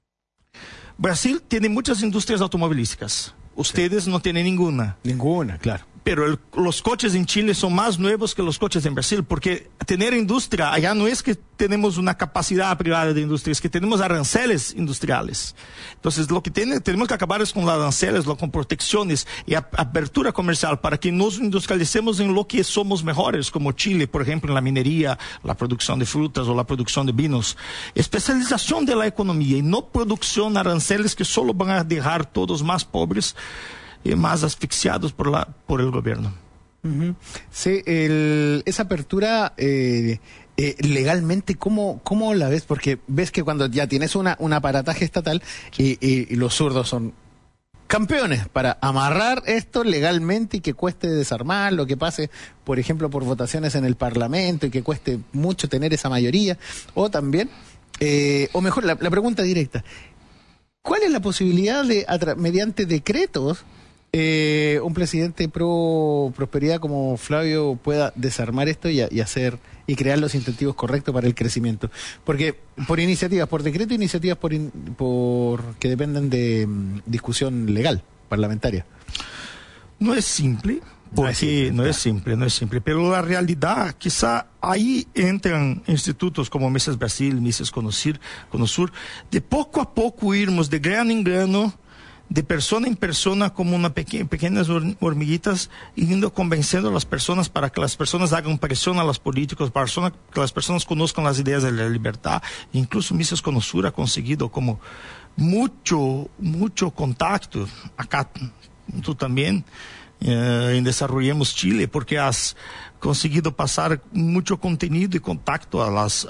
Brasil tiene muchas industrias automovilísticas. Ustedes no tienen ninguna. Ninguna, claro. Pero los coches en Chile son más nuevos que los coches en Brasil, porque tener industria allá no es que tenemos una capacidad privada de industria, es que tenemos aranceles industriales. Entonces, lo que tenemos que acabar es con los aranceles, con protecciones y apertura comercial, para que nos industrialicemos en lo que somos mejores, como Chile, por ejemplo, en la minería, la producción de frutas o la producción de vinos. Especialización de la economía y no producción, aranceles que solo van a dejar todos más pobres y más asfixiados por el gobierno. Uh-huh. Sí, esa apertura legalmente, ¿cómo la ves? Porque ves que cuando ya tienes un aparataje estatal y los zurdos son campeones para amarrar esto legalmente y que cueste desarmar, lo que pase, por ejemplo, por votaciones en el Parlamento y que cueste mucho tener esa mayoría, o también, o mejor, la pregunta directa, ¿cuál es la posibilidad de, mediante decretos, un presidente pro prosperidad como Flavio pueda desarmar esto y hacer y crear los incentivos correctos para el crecimiento? Porque por iniciativas, por decreto, iniciativas por que dependen de discusión legal, parlamentaria. No es simple, porque no es simple, pero la realidad, quizá ahí entran institutos como Mises Brasil, Mises Conosur, de poco a poco irmos de grano en grano, de persona en persona, como una pequeñas hormiguitas, yendo convenciendo a las personas para que las personas hagan presión a los políticos, para que las personas conozcan las ideas de la libertad. Incluso Mises Conosur ha conseguido como mucho contacto, acá tú también, en Desarrollemos Chile, porque has conseguido pasar mucho contenido y contacto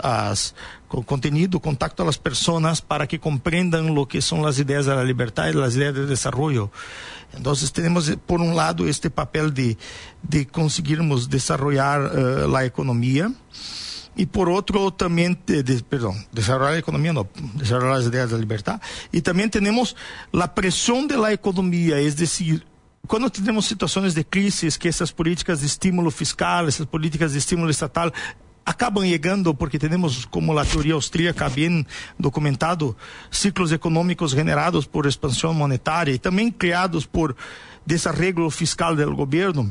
contacto a las personas para que comprendan lo que son las ideas de la libertad y las ideas de desarrollo. Entonces tenemos por un lado este papel de conseguirmos desarrollar la economía, y por otro también, desarrollar la economía, no, desarrollar las ideas de la libertad, y también tenemos la presión de la economía, es decir, cuando tenemos situaciones de crisis, que esas políticas de estímulo fiscal, esas políticas de estímulo estatal acaban llegando, porque tenemos, como la teoría austríaca bien documentado, ciclos económicos generados por expansión monetaria y también creados por desarreglo fiscal del gobierno.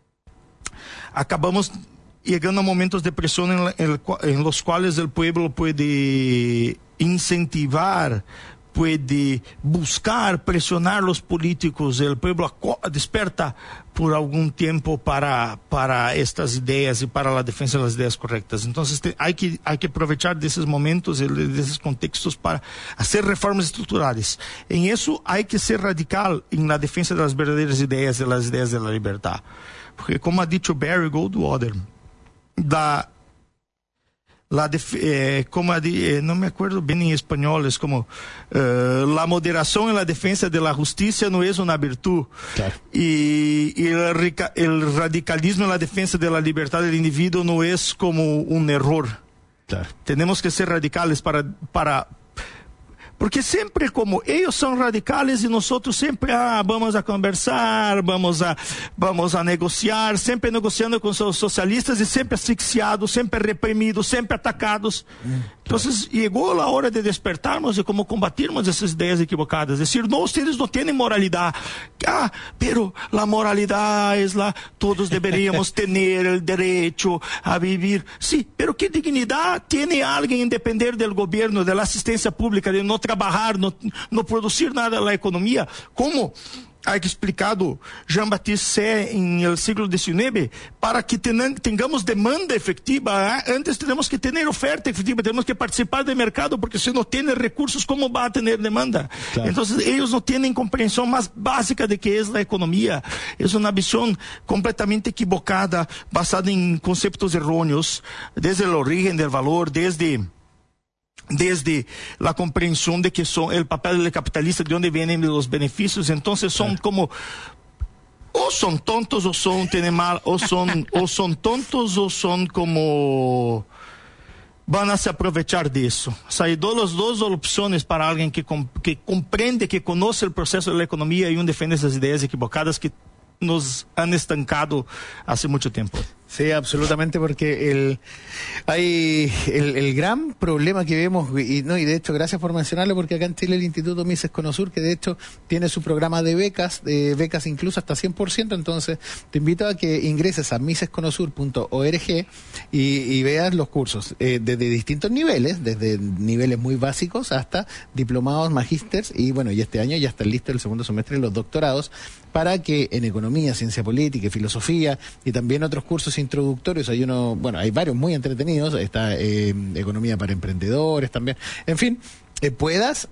Acabamos llegando a momentos de presión en los cuales el pueblo puede incentivar, puede buscar, presionar los políticos, el pueblo desperta por algún tiempo para estas ideas y para la defensa de las ideas correctas. Entonces hay que aprovechar de esos momentos, de esos contextos para hacer reformas estructurales. En eso hay que ser radical en la defensa de las verdaderas ideas, de las ideas de la libertad. Porque como ha dicho Barry Goldwater, no me acuerdo bien en español, es como la moderación en la defensa de la justicia no es una virtud. Claro. Y el radicalismo en la defensa de la libertad del individuo no es como un error. Claro. Tenemos que ser radicales para porque sempre como eles são radicales e nós sempre vamos a conversar, vamos a negociar, sempre negociando com os socialistas e sempre asfixiados, sempre reprimidos, sempre atacados. Então, chegou a hora de despertarmos e como combatirmos essas ideias equivocadas. Dizer, não, eles não têm moralidade. Pero a moralidade é lá, todos deveríamos ter o direito a viver. Sim, pero que dignidade tem alguém em depender do governo, da assistência pública, de não trabalhar, não produzir nada na economia? Como ha explicado Jean-Baptiste Say no século XIX, para que tengamos demanda efectiva, antes temos que ter oferta efectiva, temos que participar do mercado, porque se não tem recursos, como vai ter demanda? Claro. Então, eles não têm compreensão mais básica de que é a economia. É uma visão completamente equivocada, basada em conceitos errôneos, desde a origem do valor, desde la comprensión de que son el papel del capitalista, de dónde vienen los beneficios. Entonces son como, o son tontos o son tienen mal, o son tontos o son como van a se aprovechar de eso. O sea, hay las dos opciones para alguien que comprende, que conoce el proceso de la economía y defiende esas ideas equivocadas que nos han estancado hace mucho tiempo. Sí, absolutamente, porque hay el gran problema que vemos, y de hecho, gracias por mencionarlo, porque acá en Chile el Instituto Mises Conosur, que de hecho tiene su programa de becas incluso hasta 100%, entonces te invito a que ingreses a misesconosur.org y veas los cursos desde distintos niveles, desde niveles muy básicos hasta diplomados, magísters, y bueno, y este año ya está listo el segundo semestre de los doctorados, para que en economía, ciencia política y filosofía, y también otros cursos introductorios, hay varios muy entretenidos, está economía para emprendedores también, en fin, puedas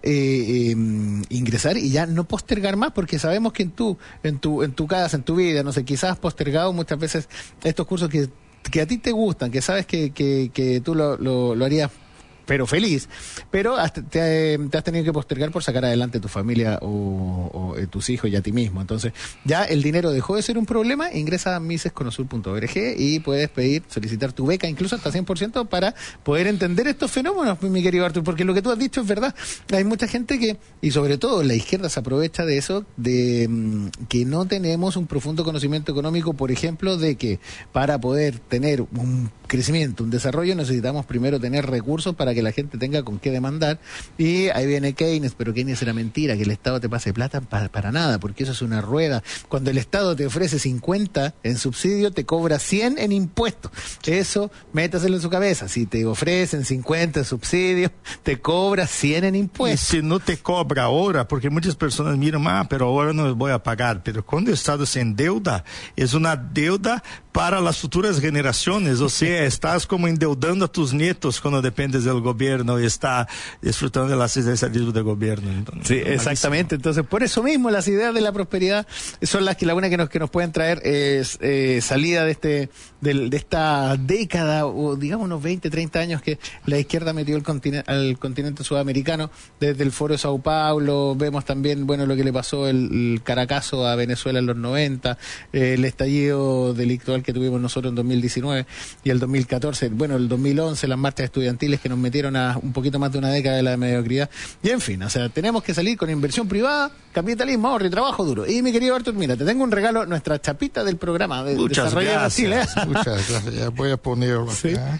ingresar y ya no postergar más, porque sabemos que en tu casa, en tu vida, no sé, quizás has postergado muchas veces estos cursos que a ti te gustan, que sabes que tú lo harías pero feliz, pero te has tenido que postergar por sacar adelante tu familia o tus hijos y a ti mismo. Entonces, ya el dinero dejó de ser un problema, ingresa a misesconosur.org y puedes solicitar tu beca, incluso hasta 100%, para poder entender estos fenómenos, mi querido Artur, porque lo que tú has dicho es verdad. Hay mucha gente y sobre todo la izquierda se aprovecha de eso, de que no tenemos un profundo conocimiento económico, por ejemplo, de que para poder tener un crecimiento, un desarrollo, necesitamos primero tener recursos para que la gente tenga con qué demandar, y ahí viene Keynes, pero Keynes era mentira, que el Estado te pase plata para nada, porque eso es una rueda. Cuando el Estado te ofrece 50 en subsidio, te cobra 100 en impuestos. Eso, métaselo en su cabeza. Si te ofrecen 50 en subsidio, te cobra 100 en impuestos. Y si no te cobra ahora, porque muchas personas miran, pero ahora no voy a pagar, pero cuando el Estado se endeuda, es una deuda para las futuras generaciones, o sea, estás como endeudando a tus nietos cuando dependes del gobierno y está disfrutando del asistencialismo del gobierno. Entonces, sí, exactamente. Entonces, por eso mismo las ideas de la prosperidad son las que la única que nos pueden traer es salida de esta década, o digamos unos 20, 30 años que la izquierda metió al continente sudamericano, desde el Foro de Sao Paulo. Vemos también, lo que le pasó el Caracazo a Venezuela en los 90, el estallido delictual que tuvimos nosotros en 2019 y el 2014, el 2011, las marchas estudiantiles que nos metieron a un poquito más de una década de la mediocridad. Y en fin, o sea, tenemos que salir con inversión privada, capitalismo, ahorro y trabajo duro. Y mi querido Artur, mira, te tengo un regalo, nuestra chapita del programa de Desarrollemos Chile. Muchas gracias. Voy a ponerlo acá.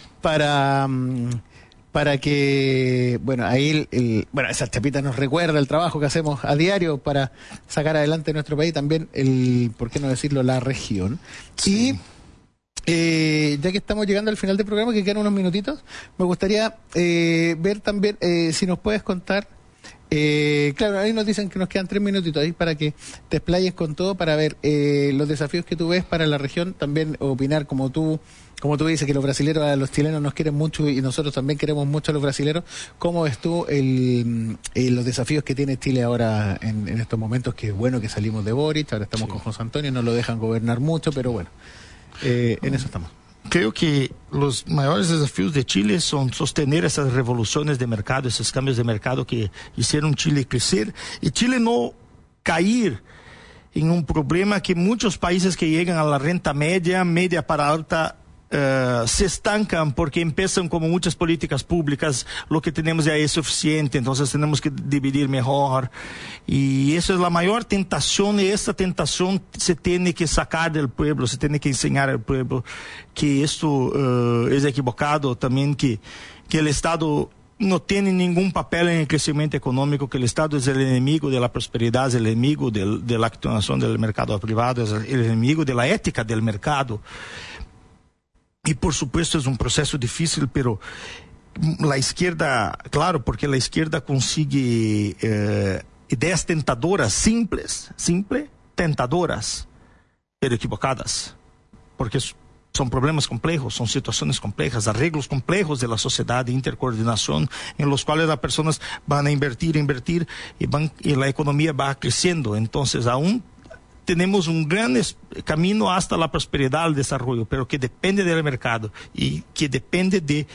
Para que, ahí esa chapita nos recuerda el trabajo que hacemos a diario para sacar adelante nuestro país, también ¿por qué no decirlo?, la región. Sí. Y ya que estamos llegando al final del programa, que quedan unos minutitos, me gustaría ver también si nos puedes contar. Claro, ahí nos dicen que nos quedan 3 minutitos ahí para que te explayes con todo, para ver los desafíos que tú ves para la región, también opinar como tú dices, que los brasileros a los chilenos nos quieren mucho y nosotros también queremos mucho a los brasileros. ¿Cómo ves tú los desafíos que tiene Chile ahora en estos momentos? Que bueno que salimos de Boric, ahora estamos con José Antonio, no lo dejan gobernar mucho, pero bueno, en eso estamos. Creo que los mayores desafíos de Chile son sostener esas revoluciones de mercado, esos cambios de mercado que hicieron Chile crecer y Chile no caer en un problema que muchos países que llegan a la renta media para alta se estancan porque empiezan como muchas políticas públicas, lo que tenemos ya es suficiente, entonces tenemos que dividir mejor, y eso es la mayor tentación, y esta tentación se tiene que sacar del pueblo, se tiene que enseñar al pueblo que esto es equivocado, también que el Estado no tiene ningún papel en el crecimiento económico, que el Estado es el enemigo de la prosperidad, es el enemigo de la actuación del mercado privado, es el enemigo de la ética del mercado. Y por supuesto es un proceso difícil, pero la izquierda, claro, porque la izquierda consigue ideas tentadoras, simples, tentadoras, pero equivocadas, porque son problemas complejos, son situaciones complejas, arreglos complejos de la sociedad, de intercoordinación, en los cuales las personas van a invertir y la economía va creciendo. Entonces aún tenemos un gran camino hasta la prosperidad, el desarrollo, pero que depende del mercado y que depende de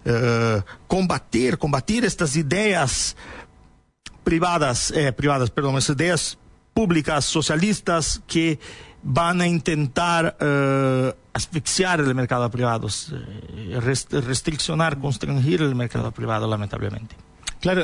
combatir estas ideas estas ideas públicas, socialistas, que van a intentar asfixiar el mercado privado, restriccionar, constreñir el mercado privado, lamentablemente. Claro,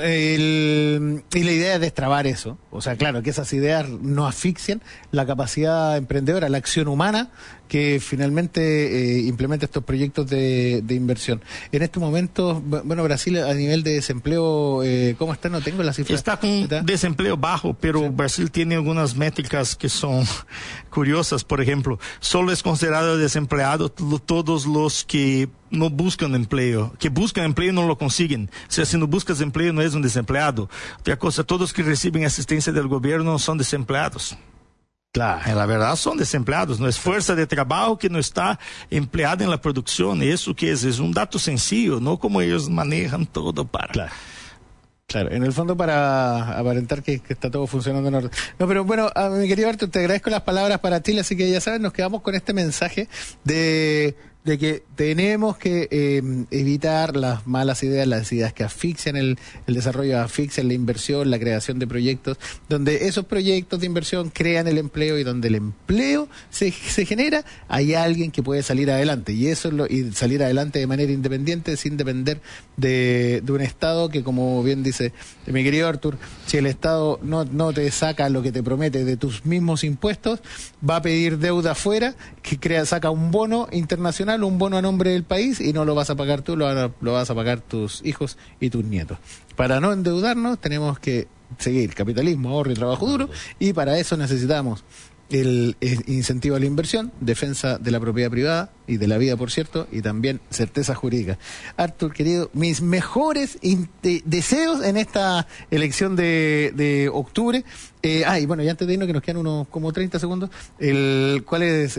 y la idea es destrabar eso. O sea, claro, que esas ideas no asfixien la capacidad emprendedora, la acción humana que finalmente implementa estos proyectos de inversión. En este momento, bueno, Brasil a nivel de desempleo, ¿cómo está? No tengo la cifra. Está con desempleo bajo, pero sí. Brasil tiene algunas métricas que son curiosas. Por ejemplo, solo es considerado desempleado todos los que no buscan empleo, que buscan empleo y no lo consiguen. O sea, si no buscas empleo no es un desempleado. Otra cosa, todos que reciben asistencia del gobierno son desempleados. Claro. En la verdad son desempleados, no es fuerza de trabajo que no está empleada en la producción. Eso que es un dato sencillo, no como ellos manejan todo para... Claro, en el fondo para aparentar que está todo funcionando en orden. No, pero bueno, mi querido Artur, te agradezco las palabras para Chile, así que ya sabes, nos quedamos con este mensaje de que tenemos que evitar las malas ideas, las ideas que asfixian el desarrollo, asfixian la inversión, la creación de proyectos, donde esos proyectos de inversión crean el empleo y donde el empleo se genera, hay alguien que puede salir adelante, y eso es y salir adelante de manera independiente, sin depender de un Estado que, como bien dice mi querido Artur, si el Estado no te saca lo que te promete de tus mismos impuestos, va a pedir deuda afuera, que saca un bono internacional, un bono a nombre del país, y no lo vas a pagar tú, lo vas a pagar tus hijos y tus nietos. Para no endeudarnos tenemos que seguir capitalismo, ahorro y trabajo duro, y para eso necesitamos el incentivo a la inversión, defensa de la propiedad privada y de la vida, por cierto, y también certeza jurídica. Artur, querido, mis mejores deseos en esta elección de octubre. Y bueno, y antes de irnos, que nos quedan unos como 30 segundos, ¿cuál es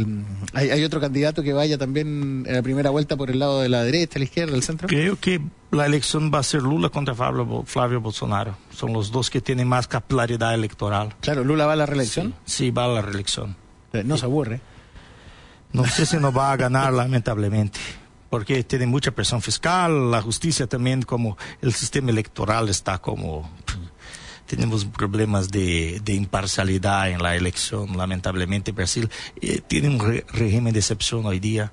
hay otro candidato que vaya también en la primera vuelta por el lado de la derecha, la izquierda, el centro? Creo que la elección va a ser Lula contra Flavio Bolsonaro. Son los dos que tienen más capilaridad electoral. Claro, ¿Lula va a la reelección? Sí, va a la reelección. No se aburre. No sé si no va a ganar, lamentablemente, porque tiene mucha presión fiscal, la justicia también, como el sistema electoral está como... Tenemos problemas de imparcialidad en la elección, lamentablemente. Brasil tiene un régimen de excepción hoy día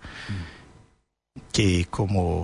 que como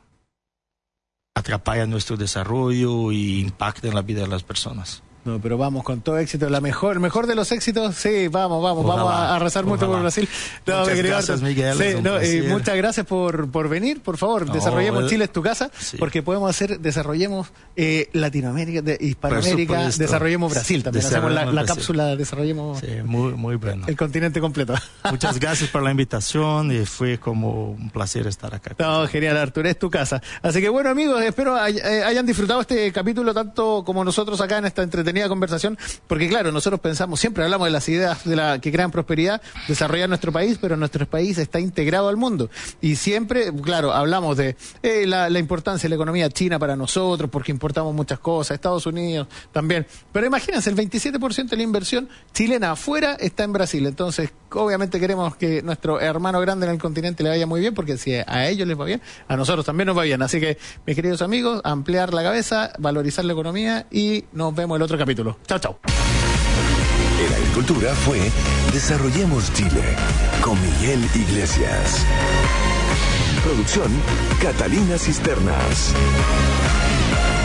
atrapalla nuestro desarrollo y impacta en la vida de las personas. No, pero vamos con todo éxito, el mejor de los éxitos, sí, vamos a rezar mucho por Brasil. No, muchas gracias, Miguel. Sí, muchas gracias por venir, por favor, Desarrollemos Chile es tu casa, sí. Porque podemos desarrollemos Latinoamérica, Hispanoamérica, desarrollemos Brasil, también hacemos la cápsula, desarrollemos muy bueno. El continente completo. Muchas gracias por la invitación y fue como un placer estar acá. No, genial, Artur, es tu casa. Así que bueno, amigos, espero hayan disfrutado este capítulo tanto como nosotros acá en esta entretenida conversación, porque claro, nosotros siempre hablamos de las ideas que crean prosperidad, desarrollar nuestro país, pero nuestro país está integrado al mundo, y siempre, claro, hablamos de la importancia de la economía china para nosotros, porque importamos muchas cosas, Estados Unidos también, pero imagínense, el 27% de la inversión chilena afuera está en Brasil, entonces obviamente queremos que nuestro hermano grande en el continente le vaya muy bien, porque si a ellos les va bien, a nosotros también nos va bien, así que mis queridos amigos, ampliar la cabeza, valorizar la economía, y nos vemos el otro capítulo. Chao. En Agricultura fue Desarrollemos Chile. con Miguel Iglesias. Producción, Catalina Cisternas.